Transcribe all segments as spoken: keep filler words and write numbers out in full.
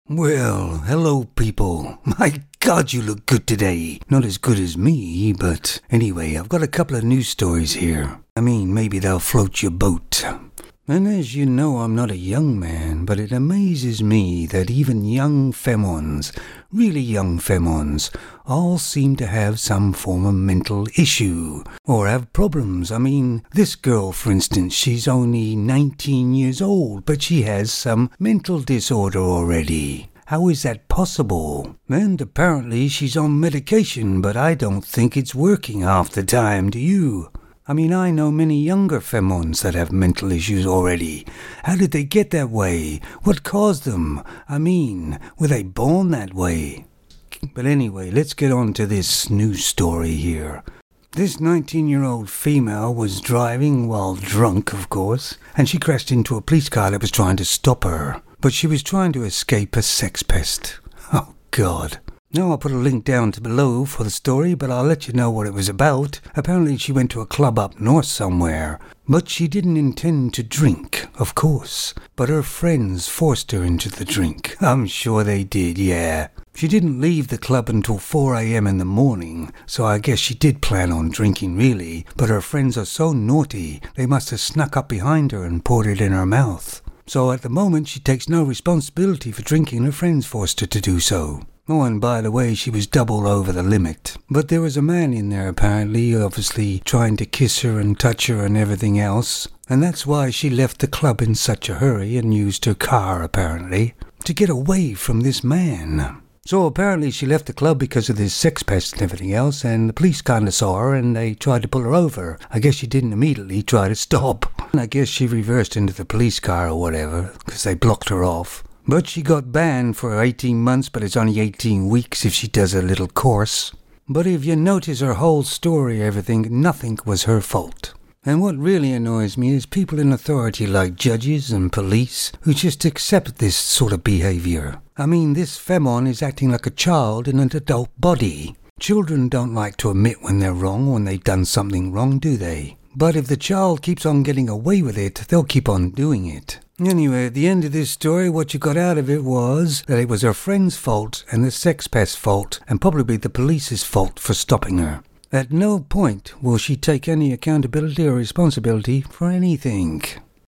Well, hello people. My God, you look good today. Not as good as me, but anyway, I've got a couple of news stories here. I mean, maybe they'll float your boat. And as you know, I'm not a young man, but it amazes me that even young femons, really young femons, all seem to have some form of mental issue, or have problems. I mean, this girl, for instance, she's only nineteen years old, but she has some mental disorder already. How is that possible? And apparently she's on medication, but I don't think it's working half the time, do you? I mean, I know many younger femons that have mental issues already. How did they get that way? What caused them? I mean, were they born that way? But anyway, let's get on to this news story here. This nineteen-year-old female was driving while drunk, of course, and she crashed into a police car that was trying to stop her. But she was trying to escape a sex pest. Oh, God. Now I'll put a link down to below for the story, but I'll let you know what it was about. Apparently she went to a club up north somewhere, but she didn't intend to drink, of course. But her friends forced her into the drink. I'm sure they did, yeah. She didn't leave the club until four a.m. in the morning, so I guess she did plan on drinking really, but her friends are so naughty, they must have snuck up behind her and poured it in her mouth. So at the moment she takes no responsibility for drinking, her friends forced her to do so. Oh, and by the way, she was double over the limit. But there was a man in there apparently, obviously trying to kiss her and touch her and everything else. And that's why she left the club in such a hurry and used her car, apparently, to get away from this man. So apparently she left the club because of this sex pest and everything else, and the police kind of saw her and they tried to pull her over. I guess she didn't immediately try to stop. And I guess she reversed into the police car or whatever, because they blocked her off. But she got banned for eighteen months, but it's only eighteen weeks if she does a little course. But if you notice her whole story, everything, nothing was her fault. And what really annoys me is people in authority like judges and police who just accept this sort of behavior. I mean, this femon is acting like a child in an adult body. Children don't like to admit when they're wrong or when they've done something wrong, do they? But if the child keeps on getting away with it, they'll keep on doing it. Anyway, at the end of this story, what you got out of it was that it was her friend's fault and the sex pest's fault and probably the police's fault for stopping her. At no point will she take any accountability or responsibility for anything.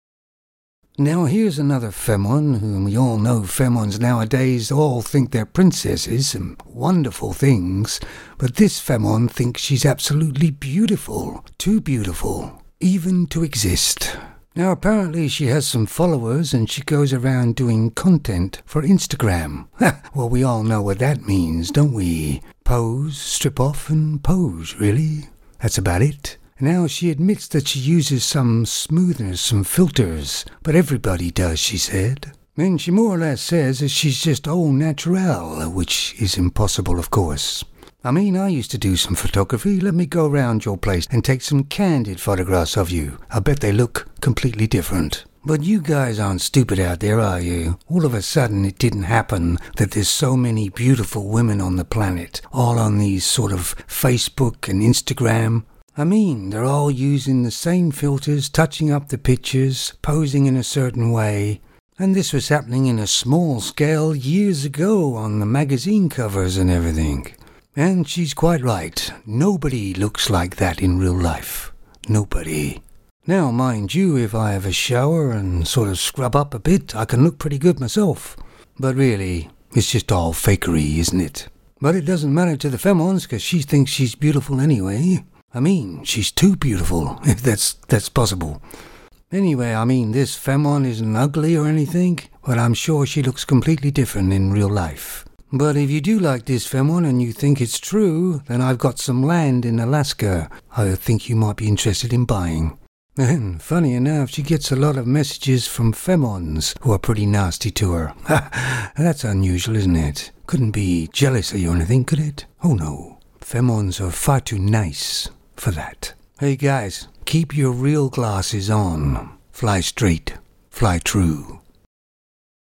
Now here's another femon, whom we all know femons nowadays all think they're princesses and wonderful things, but this femon thinks she's absolutely beautiful, too beautiful, even to exist. Now apparently she has some followers and she goes around doing content for Instagram. Well, we all know what that means, don't we? Pose, strip off and pose, really. That's about it. Now she admits that she uses some smoothness, some filters, but everybody does, she said. And she more or less says that she's just au naturel, which is impossible, of course. I mean, I used to do some photography. Let me go around your place and take some candid photographs of you. I bet they look completely different. But you guys aren't stupid out there, are you? All of a sudden it didn't happen that there's so many beautiful women on the planet, all on these sort of Facebook and Instagram. I mean, they're all using the same filters, touching up the pictures, posing in a certain way. And this was happening in a small scale years ago on the magazine covers and everything. And she's quite right. Nobody looks like that in real life. Nobody. Now, mind you, if I have a shower and sort of scrub up a bit, I can look pretty good myself. But really, it's just all fakery, isn't it? But it doesn't matter to the femons, because she thinks she's beautiful anyway. I mean, she's too beautiful, if that's that's possible. Anyway, I mean, this femon isn't ugly or anything, but I'm sure she looks completely different in real life. But if you do like this femon and you think it's true, then I've got some land in Alaska I think you might be interested in buying. And funny enough, she gets a lot of messages from femons who are pretty nasty to her. That's unusual, isn't it? Couldn't be jealous of you or anything, could it? Oh no, femons are far too nice for that. Hey guys, keep your real glasses on. Fly straight, fly true.